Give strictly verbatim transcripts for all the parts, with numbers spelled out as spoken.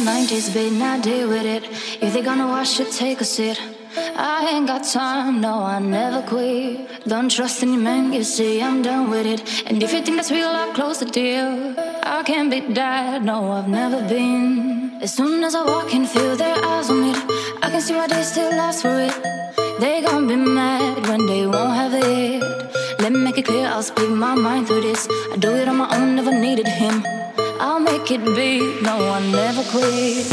nineties beat, now deal with it. If they gonna wash it, take a sit. I ain't got time, no, I never quit. Don't trust any man, you see, I'm done with it. And if you think that's real, I'll close the deal. I can't be that, no, I've never been. As soon as I walk in, feel their eyes on it. I can see why they still ask for it. They gon' be mad when they won't have it. Let me make it clear, I'll speak my mind through this. I do it on my own, never needed him. I'll make it big, no, I never quit.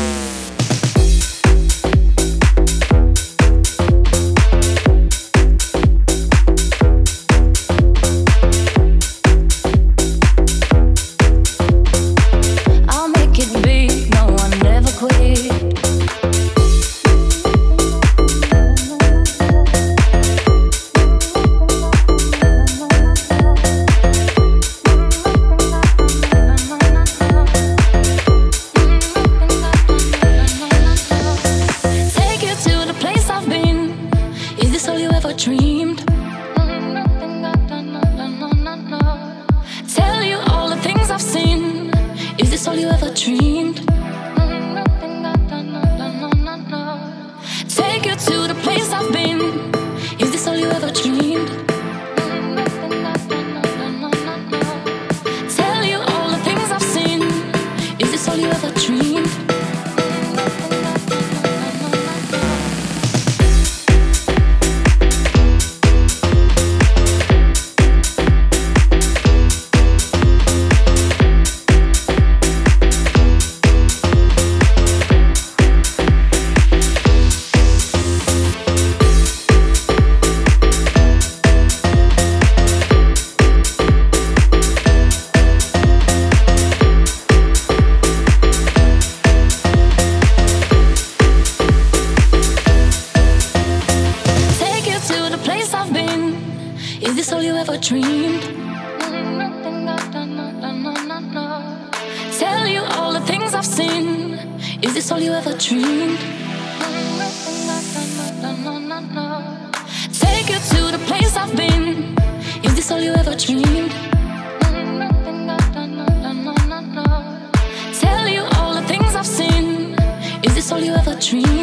All you ever dreamed.